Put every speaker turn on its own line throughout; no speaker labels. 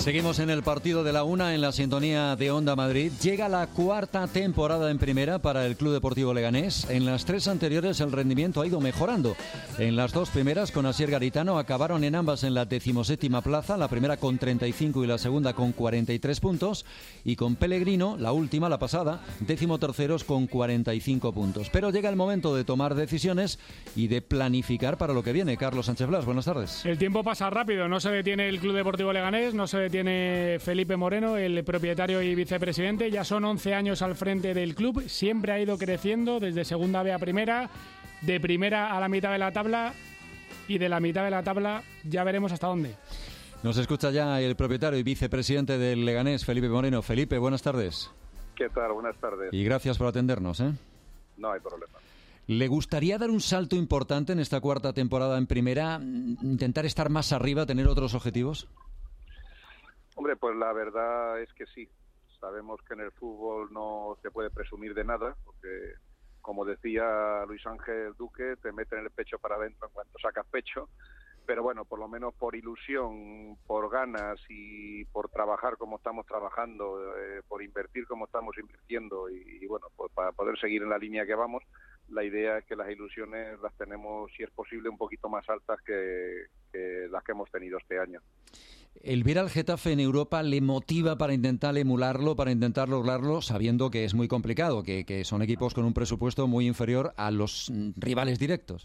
Seguimos en el partido de la una en la sintonía de Onda Madrid. Llega la cuarta temporada en primera para el Club Deportivo Leganés. En las tres anteriores el rendimiento ha ido mejorando. En las dos primeras con Asier Garitano acabaron en ambas en la 17ª plaza, la primera con 35 y la segunda con 43 puntos. Y con Pellegrino, la última, la pasada, 13º con 45 puntos. Pero llega el momento de tomar decisiones y de planificar para lo que viene. Carlos Sánchez Blas, buenas tardes.
El tiempo pasa rápido, no se detiene el Club Deportivo Leganés, no se detiene Felipe Moreno, el propietario y vicepresidente. Ya son 11 años al frente del club, siempre ha ido creciendo desde segunda B a primera, de primera a la mitad de la tabla y de la mitad de la tabla ya veremos hasta dónde.
Nos escucha ya el propietario y vicepresidente del Leganés, Felipe Moreno. Felipe, buenas tardes.
¿Qué tal? Buenas tardes.
Y gracias por atendernos, ¿eh?
No hay problema.
¿Le gustaría dar un salto importante en esta cuarta temporada en primera? ¿Intentar estar más arriba, tener otros objetivos?
Hombre, pues la verdad es que sí. Sabemos que en el fútbol no se puede presumir de nada, porque, como decía Luis Ángel Duque, te meten el pecho para adentro en cuanto sacas pecho. Pero bueno, por lo menos por ilusión, por ganas y por trabajar como estamos trabajando, por invertir como estamos invirtiendo y bueno, pues para poder seguir en la línea que vamos, la idea es que las ilusiones las tenemos, si es posible, un poquito más altas que las que hemos tenido este año.
¿El ver al Getafe en Europa le motiva para intentar emularlo, para intentar lograrlo, sabiendo que es muy complicado, que son equipos con un presupuesto muy inferior a los rivales directos?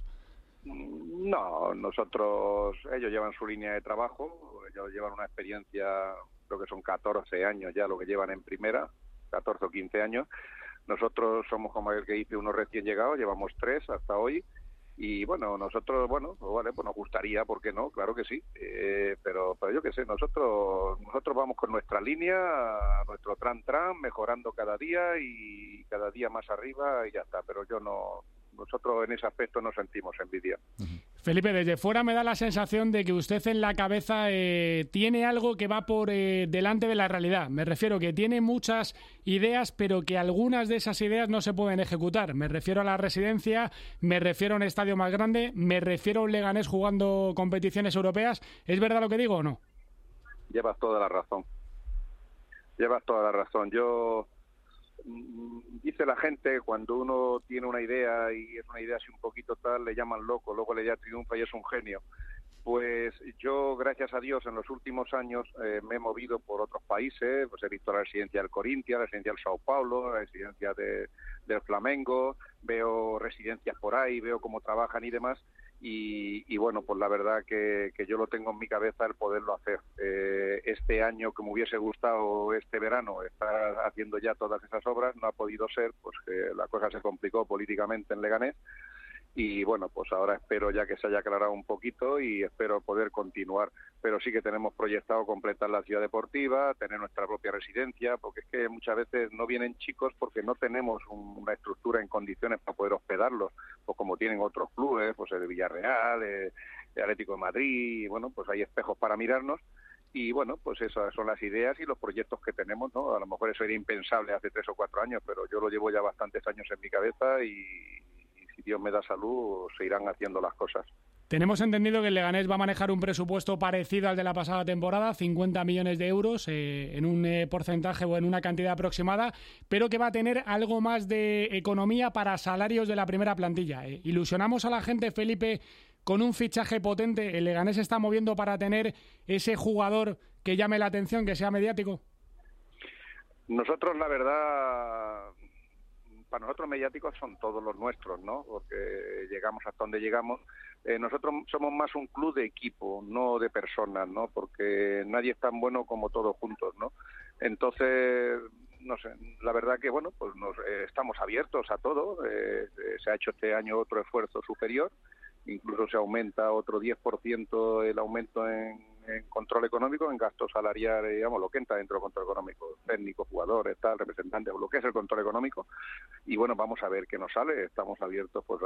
No, ellos llevan su línea de trabajo, ellos llevan una experiencia, creo que son 14 años ya lo que llevan en primera, 14 o 15 años. Nosotros somos, como el que dice, unos recién llegados, llevamos 3 hasta hoy. Y bueno, nosotros, pues nos gustaría, ¿por qué no? Claro que sí, pero yo qué sé, nosotros vamos con nuestra línea, nuestro tran, mejorando cada día y cada día más arriba y ya está, pero nosotros en ese aspecto no sentimos envidia.
Felipe, desde fuera me da la sensación de que usted en la cabeza tiene algo que va por delante de la realidad. Me refiero que tiene muchas ideas, pero que algunas de esas ideas no se pueden ejecutar. Me refiero a la residencia, me refiero a un estadio más grande, me refiero a un Leganés jugando competiciones europeas. ¿Es verdad lo que digo o no?
Llevas toda la razón. Dice la gente, cuando uno tiene una idea y es una idea así un poquito tal, le llaman loco, luego le llama triunfa y es un genio. Pues yo, gracias a Dios, en los últimos años me he movido por otros países, pues he visto la residencia del Corinthians, la residencia del Sao Paulo, la residencia del Flamengo, veo residencias por ahí, veo cómo trabajan y demás, y bueno, pues la verdad que yo lo tengo en mi cabeza el poderlo hacer. Este año, que me hubiese gustado este verano estar haciendo ya todas esas obras, no ha podido ser, pues que la cosa se complicó políticamente en Leganés. Y bueno, pues ahora espero ya que se haya aclarado un poquito y espero poder continuar. Pero sí que tenemos proyectado completar la ciudad deportiva, tener nuestra propia residencia, porque es que muchas veces no vienen chicos porque no tenemos una estructura en condiciones para poder hospedarlos, pues como tienen otros clubes, pues el Villarreal, el Atlético de Madrid, y bueno, pues hay espejos para mirarnos. Y bueno, pues esas son las ideas y los proyectos que tenemos, ¿no? A lo mejor eso era impensable hace 3 o 4 años, pero yo lo llevo ya bastantes años en mi cabeza y si Dios me da salud, se irán haciendo las cosas.
Tenemos entendido que el Leganés va a manejar un presupuesto parecido al de la pasada temporada, 50 millones de euros en un porcentaje o en una cantidad aproximada, pero que va a tener algo más de economía para salarios de la primera plantilla. ¿Ilusionamos a la gente, Felipe, con un fichaje potente? ¿El Leganés se está moviendo para tener ese jugador que llame la atención, que sea mediático?
Nosotros, la verdad, para nosotros mediáticos son todos los nuestros, ¿no? Porque llegamos hasta donde llegamos. Nosotros somos más un club de equipo, no de personas, ¿no? Porque nadie es tan bueno como todos juntos, ¿no? Entonces, no sé, la verdad que, bueno, pues estamos abiertos a todo. Se ha hecho este año otro esfuerzo superior, incluso se aumenta otro 10% el aumento en control económico, en gasto salarial, digamos, lo que entra dentro del control económico, técnicos, jugadores, tal, representantes, lo que es el control económico. Y bueno, vamos a ver qué nos sale. Estamos abiertos pues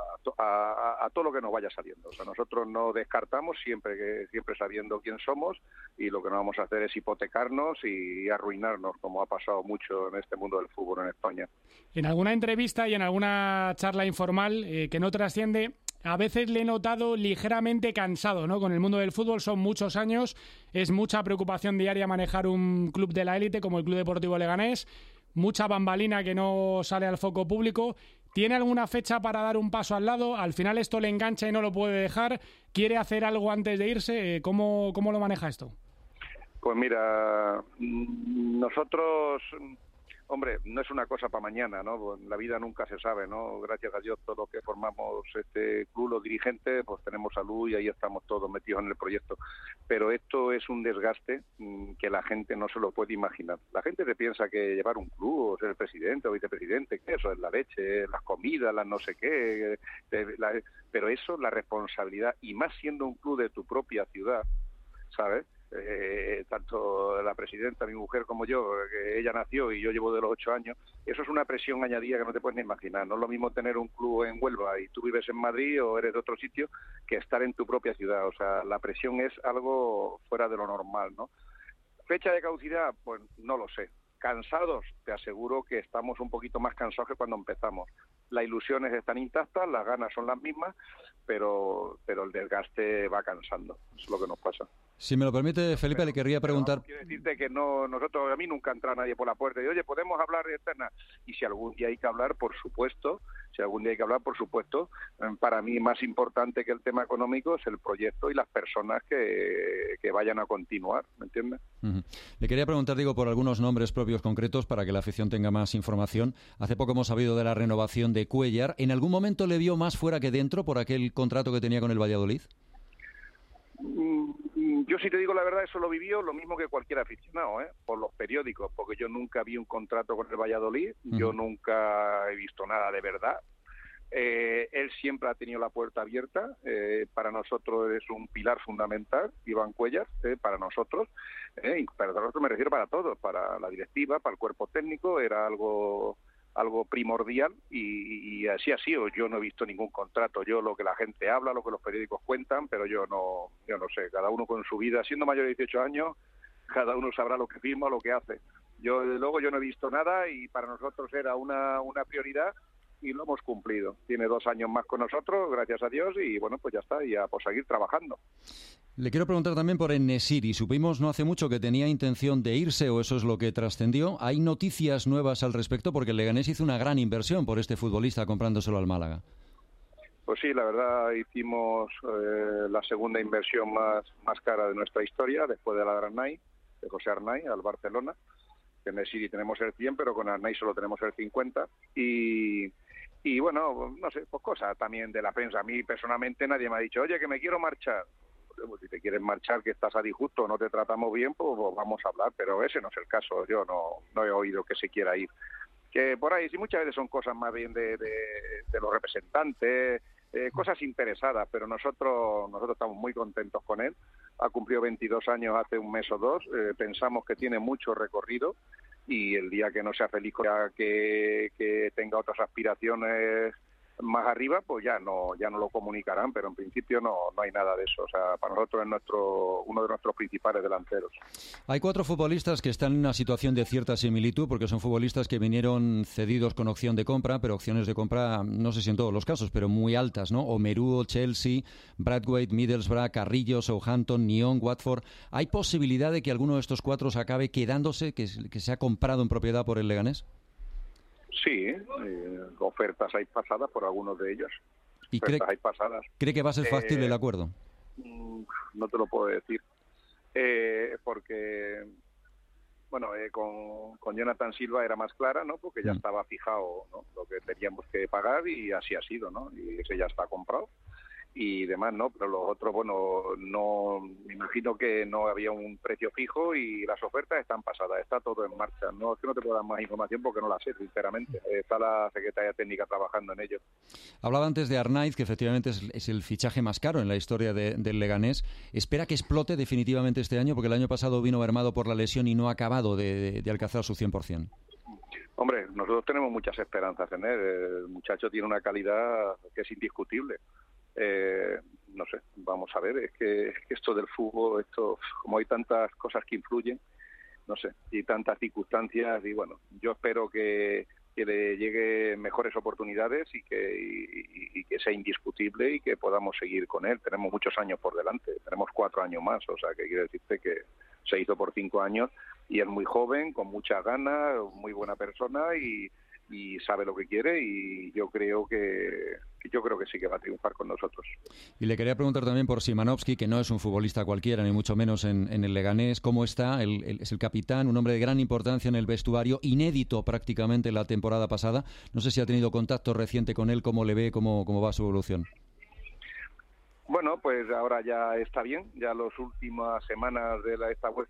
a todo lo que nos vaya saliendo. O sea, nosotros no descartamos, siempre sabiendo quién somos, y lo que no vamos a hacer es hipotecarnos y arruinarnos, como ha pasado mucho en este mundo del fútbol en España.
En alguna entrevista y en alguna charla informal que no trasciende, a veces le he notado ligeramente cansado, ¿no? Con el mundo del fútbol son muchos años, es mucha preocupación diaria manejar un club de la élite como el Club Deportivo Leganés, mucha bambalina que no sale al foco público. ¿Tiene alguna fecha para dar un paso al lado? Al final esto le engancha y no lo puede dejar. ¿Quiere hacer algo antes de irse? ¿Cómo lo maneja esto?
Pues mira, nosotros, hombre, no es una cosa para mañana, ¿no? Pues la vida nunca se sabe, ¿no? Gracias a Dios, todos los que formamos este club, los dirigentes, pues tenemos salud y ahí estamos todos metidos en el proyecto. Pero esto es un desgaste que la gente no se lo puede imaginar. La gente se piensa que llevar un club, o ser presidente o vicepresidente, que eso es la leche, las comidas, las no sé qué, pero eso, la responsabilidad, y más siendo un club de tu propia ciudad, ¿sabes? Tanto la presidenta, mi mujer, como yo, que ella nació y yo llevo de los 8 años, eso es una presión añadida que no te puedes ni imaginar. No es lo mismo tener un club en Huelva y tú vives en Madrid o eres de otro sitio que estar en tu propia ciudad. O sea, la presión es algo fuera de lo normal, ¿no? Fecha de caducidad, pues no lo sé. Cansados, te aseguro que estamos un poquito más cansados que cuando empezamos. Las ilusiones están intactas, las ganas son las mismas, pero el desgaste va cansando. Eso es lo que nos pasa.
Si me lo permite, Felipe, le querría preguntar...
Quiero decirte que a mí nunca entra nadie por la puerta y oye, ¿podemos hablar de externa? Y si algún día hay que hablar, por supuesto, para mí más importante que el tema económico es el proyecto y las personas que vayan a continuar, ¿me entiendes?
Uh-huh. Le quería preguntar, digo, por algunos nombres propios concretos para que la afición tenga más información. Hace poco hemos sabido de la renovación de Cuéllar. ¿En algún momento le vio más fuera que dentro por aquel contrato que tenía con el Valladolid?
Yo, si te digo la verdad, eso lo vivió lo mismo que cualquier aficionado, por los periódicos, porque yo nunca vi un contrato con el Valladolid, yo nunca he visto nada de verdad. Él siempre ha tenido la puerta abierta, para nosotros es un pilar fundamental, Iván Cuéllar, para nosotros, y para nosotros me refiero para todos, para la directiva, para el cuerpo técnico, era algo primordial y así ha sido. Yo no he visto ningún contrato, yo lo que la gente habla, lo que los periódicos cuentan, pero yo no sé, cada uno con su vida, siendo mayor de 18 años, cada uno sabrá lo que firma o lo que hace. Yo, desde luego, yo no he visto nada y para nosotros era una prioridad y lo hemos cumplido. Tiene 2 años más con nosotros, gracias a Dios, y bueno, pues ya está, y a por seguir trabajando.
Le quiero preguntar también por En-Nesyri. Supimos no hace mucho que tenía intención de irse, o eso es lo que trascendió. ¿Hay noticias nuevas al respecto? Porque el Leganés hizo una gran inversión por este futbolista comprándoselo al Málaga.
Pues sí, la verdad hicimos la segunda inversión más cara de nuestra historia, después de la de Arnay, de José Arnay, al Barcelona. En En-Nesyri tenemos el 100, pero con Arnay solo tenemos el 50. Y bueno, no sé, pues cosas también de la prensa. A mí personalmente nadie me ha dicho, oye, que me quiero marchar. Pues si te quieres marchar, que estás a disgusto, no te tratamos bien, pues vamos a hablar, pero ese no es el caso. Yo no he oído que se quiera ir. Que por ahí sí muchas veces son cosas más bien de los representantes, cosas interesadas, pero nosotros estamos muy contentos con él. Ha cumplido 22 años hace un mes o 2, pensamos que tiene mucho recorrido y el día que no sea feliz, que tenga otras aspiraciones más arriba, pues ya no lo comunicarán, pero en principio no hay nada de eso. O sea, para nosotros es uno de nuestros principales delanteros.
Hay 4 futbolistas que están en una situación de cierta similitud, porque son futbolistas que vinieron cedidos con opción de compra, pero opciones de compra, no sé si en todos los casos, pero muy altas, ¿no? Omeruo, Chelsea, Braithwaite, Middlesbrough, Carrillo, Southampton, Nyon, Watford. ¿Hay posibilidad de que alguno de estos 4 se acabe quedándose, que se ha comprado en propiedad por el Leganés?
Sí, ofertas hay pasadas por algunos de ellos.
¿Y cree que va a ser factible el acuerdo?
No te lo puedo decir. Porque, bueno, con Jonathan Silva era más clara, ¿no? Porque ya estaba fijado, ¿no?, lo que teníamos que pagar y así ha sido, ¿no? Y ese ya está comprado y demás, ¿no? Pero los otros, bueno, no, me imagino que no había un precio fijo y las ofertas están pasadas, está todo en marcha. No, es que no te puedo dar más información porque no la sé, sinceramente. Está la Secretaría Técnica trabajando en ello.
Hablaba antes de Arnaiz, que efectivamente es el fichaje más caro en la historia del Leganés. ¿Espera que explote definitivamente este año? Porque el año pasado vino mermado por la lesión y no ha acabado de alcanzar su 100%.
Hombre, nosotros tenemos muchas esperanzas en él. El muchacho tiene una calidad que es indiscutible. No sé, vamos a ver, es que esto del fútbol, como hay tantas cosas que influyen, no sé, y tantas circunstancias, y bueno, yo espero que que le llegue mejores oportunidades y que sea indiscutible y que podamos seguir con él. Tenemos muchos años por delante, tenemos 4 años más, o sea que quiero decirte que se hizo por 5 años y es muy joven, con muchas ganas, muy buena persona y sabe lo que quiere, y yo creo que sí que va a triunfar con nosotros.
Y le quería preguntar también por Szymanowski, que no es un futbolista cualquiera, ni mucho menos en el Leganés. ¿Cómo está? Es el capitán, un hombre de gran importancia en el vestuario, inédito prácticamente la temporada pasada. No sé si ha tenido contacto reciente con él, cómo le ve, cómo va su evolución.
Bueno, pues ahora ya está bien, ya las últimas semanas de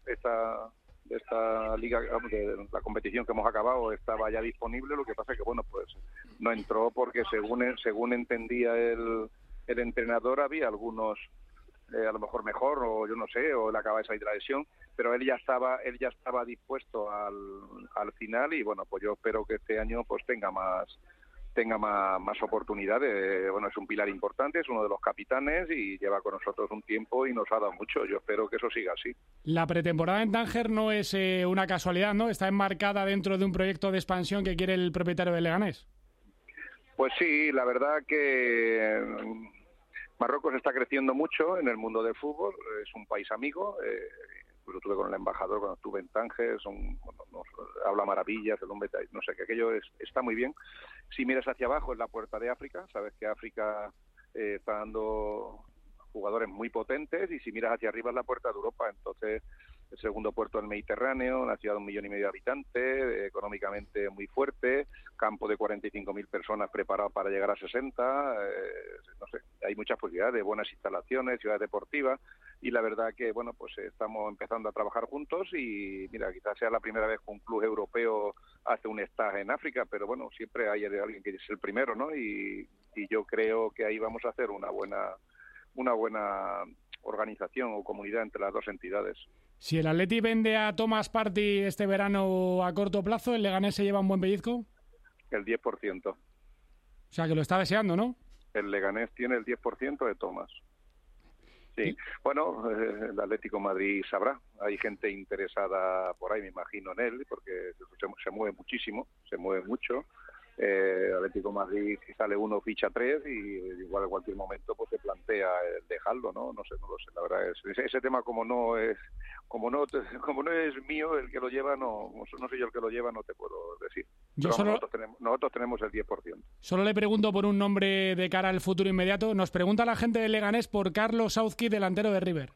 esta liga, de la competición que hemos acabado, estaba ya disponible. Lo que pasa es que bueno, pues no entró porque según entendía el entrenador, había algunos a lo mejor mejor, o yo no sé, o él acaba de salir de la lesión, pero él ya estaba dispuesto al final, y bueno, pues yo espero que este año pues tenga más oportunidades. Bueno, es un pilar importante, es uno de los capitanes y lleva con nosotros un tiempo y nos ha dado mucho. Yo espero que eso siga así.
La pretemporada en Tánger no es una casualidad, ¿no? Está enmarcada dentro de un proyecto de expansión que quiere el propietario del Leganés.
Pues sí, la verdad que Marruecos está creciendo mucho en el mundo del fútbol, es un país amigo. Pues estuve con el embajador cuando estuve en Tánger, nos habla maravillas, el hombre, no sé, que aquello está muy bien. Si miras hacia abajo es la puerta de África, sabes que África está dando jugadores muy potentes, y si miras hacia arriba es la puerta de Europa. Entonces, el segundo puerto del Mediterráneo, una ciudad de 1,5 millones de habitantes, económicamente muy fuerte, campo de 45.000 personas preparado para llegar a 60, no sé, hay muchas posibilidades, buenas instalaciones, ciudad deportiva, y la verdad que, bueno, pues estamos empezando a trabajar juntos, y mira, quizás sea la primera vez que un club europeo hace un stage en África, pero bueno, siempre hay alguien que es el primero, ¿no? Y yo creo que ahí vamos a hacer una buena organización o comunidad entre las dos entidades.
Si el Atleti vende a Thomas Partey este verano a corto plazo, ¿el Leganés se lleva un buen pellizco?
El 10%.
O sea, que lo está deseando, ¿no?
El Leganés tiene el 10% de Thomas. Sí, bueno, el Atlético de Madrid sabrá. Hay gente interesada por ahí, me imagino, en él, porque se mueve muchísimo, se mueve mucho. Atlético de Madrid, si sale uno, ficha 3, y igual en cualquier momento pues se plantea dejarlo, ¿no? No sé, la verdad es ese tema, como no es mío el que lo lleva, no soy yo el que lo lleva, no te puedo decir. Nosotros tenemos el 10%.
Solo le pregunto por un nombre de cara al futuro inmediato. Nos pregunta la gente de Leganés por Carlos Southgate, delantero de River.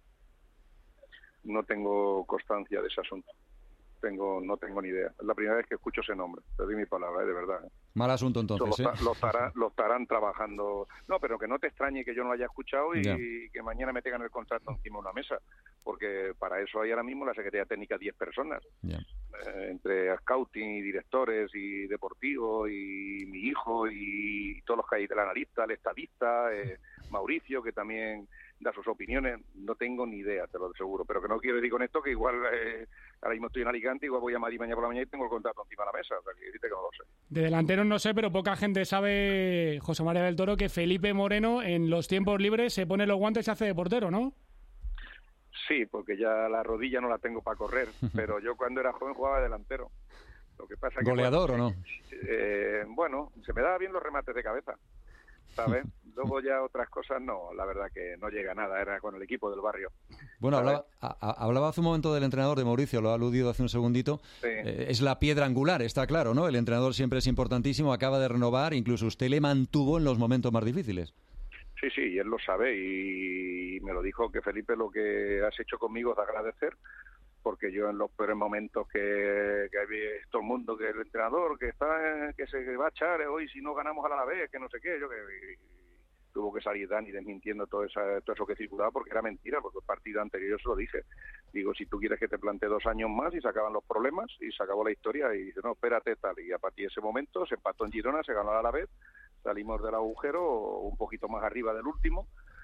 No tengo constancia de ese asunto. No tengo ni idea. Es la primera vez que escucho ese nombre. Te doy mi palabra, de verdad.
Mal asunto entonces.
Lo estarán trabajando. No, pero que no te extrañe que yo no lo haya escuchado y que mañana me tengan el contrato encima de una mesa. Porque para eso hay ahora mismo la Secretaría Técnica 10 personas. Entre scouting y directores y deportivos y mi hijo y todos los que hay del analista, el estadista, Mauricio, que también da sus opiniones. No tengo ni idea, te lo aseguro, pero que no quiero decir con esto que igual ahora mismo estoy en Alicante, igual voy a Madrid mañana por la mañana y tengo el contrato encima de la mesa, o sea, que decirte que no lo sé.
De delanteros no sé, pero poca gente sabe, José María del Toro, que Felipe Moreno en los tiempos libres se pone los guantes y hace de portero, ¿no?
Sí, porque ya la rodilla no la tengo para correr, pero yo cuando era joven jugaba de delantero. Lo que pasa que,
¿goleador o no?
Bueno, se me daban bien los remates de cabeza, ¿sabes? Luego ya otras cosas no, la verdad que no llega a nada, era con el equipo del barrio.
Bueno, hablaba hace un momento del entrenador, de Mauricio, lo ha aludido hace un segundito. Sí. Es la piedra angular, está claro, ¿no? El entrenador siempre es importantísimo, acaba de renovar, incluso usted le mantuvo en los momentos más difíciles.
Sí, y él lo sabe, y me lo dijo, que Felipe, lo que has hecho conmigo es de agradecer, porque yo en los peores momentos que hay todo el mundo, que el entrenador que se va a echar hoy si no ganamos al Alavés, que no sé qué, tuvo que salir Dani desmintiendo todo eso que circulaba, porque era mentira, porque el partido anterior yo se lo dije. Digo, si tú quieres que te plantee 2 años más, y se acaban los problemas y se acabó la historia, y dice, no, espérate, tal, y a partir de ese momento se empató en Girona, se ganó al Alavés, salimos del agujero un poquito más arriba del último,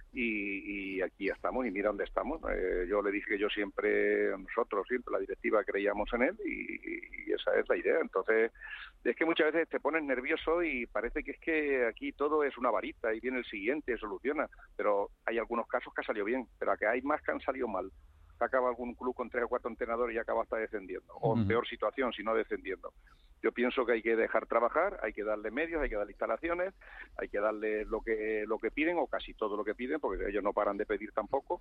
y aquí estamos, y mira dónde estamos. Yo le dije que nosotros siempre, la directiva, creíamos en él, y esa es la idea. Entonces, es que muchas veces te pones nervioso y parece que es que aquí todo es una varita y viene el siguiente y soluciona, pero hay algunos casos que ha salido bien, pero a que hay más que han salido mal. Acaba algún club con 3 o 4 entrenadores y acaba hasta descendiendo, o en peor situación, si no descendiendo. Yo pienso que hay que dejar trabajar, hay que darle medios, hay que darle instalaciones, hay que darle lo que piden, o casi todo lo que piden, porque ellos no paran de pedir tampoco,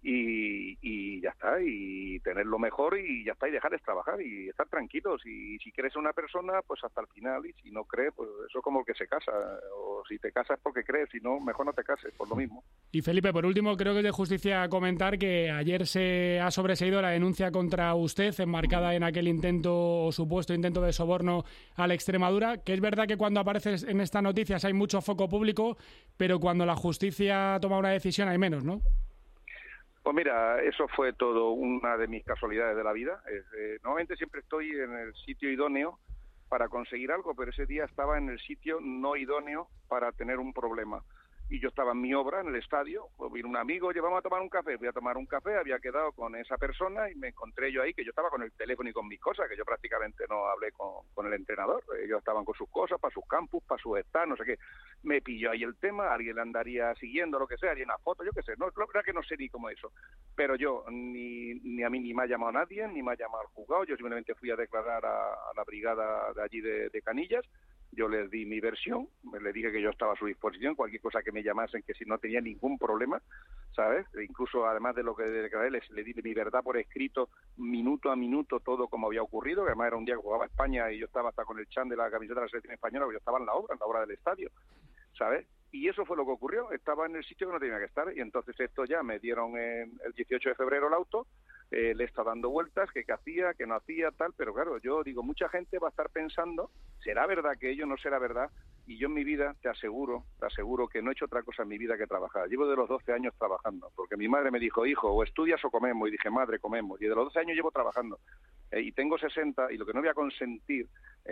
y ya está, y tenerlo mejor y ya está, y dejarles trabajar y estar tranquilos. Y si crees en una persona, pues hasta el final, y si no crees, pues eso es como el que se casa, o si te casas porque crees, si no, mejor no te cases, por lo mismo.
Y Felipe, por último, creo que es de justicia comentar que ayer se ha sobreseído la denuncia contra usted, enmarcada en aquel intento o supuesto intento de soborno a la Extremadura, que es verdad que cuando apareces en estas noticias hay mucho foco público, pero cuando la justicia toma una decisión hay menos, ¿no?
Pues mira, eso fue todo una de mis casualidades de la vida. Normalmente siempre estoy en el sitio idóneo para conseguir algo, pero ese día estaba en el sitio no idóneo para tener un problema. Y yo estaba en mi obra, en el estadio, pues vino un amigo, oye, vamos a tomar un café. Fui a tomar un café, había quedado con esa persona y me encontré yo ahí, que yo estaba con el teléfono y con mis cosas, que yo prácticamente no hablé con el entrenador. Ellos estaban con sus cosas, para sus campus, para sus stands, no sé qué. Me pilló ahí el tema, alguien le andaría siguiendo, lo que sea, haría una foto, yo qué sé. No, la verdad que no sé ni cómo eso. Pero yo, ni a mí ni me ha llamado nadie, ni me ha llamado al juzgado. Yo simplemente fui a declarar a la brigada de allí de Canillas. Yo les di mi versión, les dije que yo estaba a su disposición, cualquier cosa que me llamasen, que si no tenía ningún problema, ¿sabes? E incluso, además de lo que declaré, le di mi verdad por escrito, minuto a minuto, todo como había ocurrido, que además era un día que jugaba España y yo estaba hasta con el chan de la camiseta de la selección española, porque yo estaba en la obra del estadio, ¿sabes? Y eso fue lo que ocurrió, estaba en el sitio que no tenía que estar, y entonces esto ya me dieron el 18 de febrero el auto, le está dando vueltas, que qué hacía, que no hacía, tal, pero claro, yo digo, mucha gente va a estar pensando, ¿será verdad que ello no será verdad? Y yo en mi vida, te aseguro que no he hecho otra cosa en mi vida que trabajar. Llevo de los 12 años trabajando, porque mi madre me dijo, hijo, o estudias o comemos, y dije, madre, comemos, y de los 12 años llevo trabajando, y tengo 60, y lo que no voy a consentir,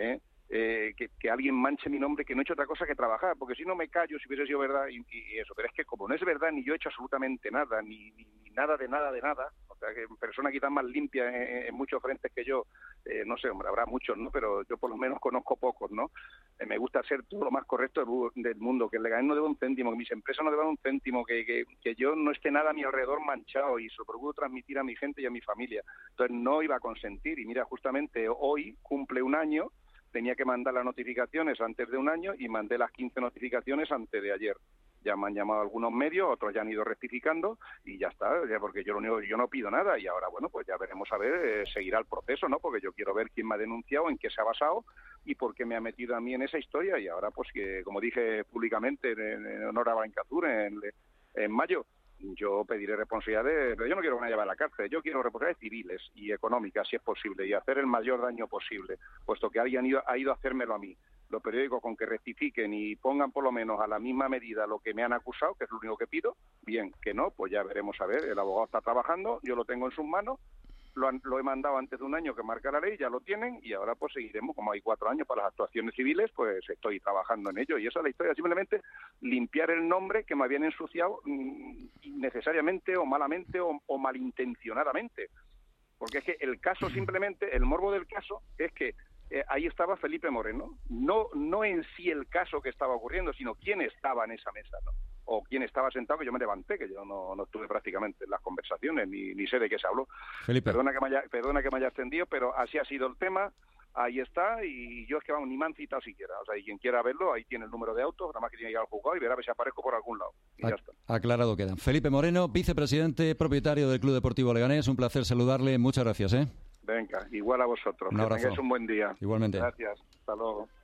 que alguien manche mi nombre, que no he hecho otra cosa que trabajar, porque si no me callo si hubiese sido verdad y eso, pero es que como no es verdad, ni yo he hecho absolutamente nada, ni nada de nada, o sea, que persona quizás más limpia en muchos frentes que yo, no sé, hombre, habrá muchos, ¿no? Pero yo por lo menos conozco pocos, ¿no? Me gusta ser todo lo más correcto del mundo, que el Leganés no deba un céntimo, que mis empresas no deban un céntimo, que yo no esté nada a mi alrededor manchado, y eso procuro transmitir a mi gente y a mi familia. Entonces no iba a consentir, y mira, justamente hoy cumple un año. Tenía que mandar las notificaciones antes de un año y mandé las 15 notificaciones antes de ayer. Ya me han llamado algunos medios, otros ya han ido rectificando y ya está, ya, porque yo no pido nada, y ahora, bueno, pues ya veremos a ver, seguirá el proceso, ¿no? Porque yo quiero ver quién me ha denunciado, en qué se ha basado y por qué me ha metido a mí en esa historia. Y ahora, pues que, como dije públicamente en honor a Bancazur en mayo, yo pediré responsabilidades, pero yo no quiero que me lleve a la cárcel, yo quiero responsabilidades civiles y económicas, si es posible, y hacer el mayor daño posible, puesto que alguien ha ido a hacérmelo a mí. Los periódicos, con que rectifiquen y pongan por lo menos a la misma medida lo que me han acusado, que es lo único que pido, bien, que no, pues ya veremos a ver. El abogado está trabajando, yo lo tengo en sus manos, lo he mandado antes de un año que marca la ley, ya lo tienen, y ahora pues seguiremos, como hay 4 años para las actuaciones civiles, pues estoy trabajando en ello, y esa es la historia, simplemente limpiar el nombre que me habían ensuciado innecesariamente o malamente o malintencionadamente, porque es que el caso simplemente, el morbo del caso es que ahí estaba Felipe Moreno, no en sí el caso que estaba ocurriendo, sino quién estaba en esa mesa, ¿no? O quién estaba sentado, que yo me levanté, que yo no estuve prácticamente en las conversaciones, ni sé de qué se habló.
Felipe.
Perdona que me haya extendido, pero así ha sido el tema, ahí está, y yo es que, vamos, ni me han citado siquiera. O sea, y quien quiera verlo, ahí tiene el número de autos, nada más que tiene que ir al juzgado y verá a ver si aparezco por algún lado. Y ya está.
Aclarado queda. Felipe Moreno, vicepresidente, propietario del Club Deportivo Leganés, un placer saludarle, muchas gracias.
Venga, igual a vosotros.
Un abrazo.
Que tengáis un buen día.
Igualmente.
Gracias, hasta luego.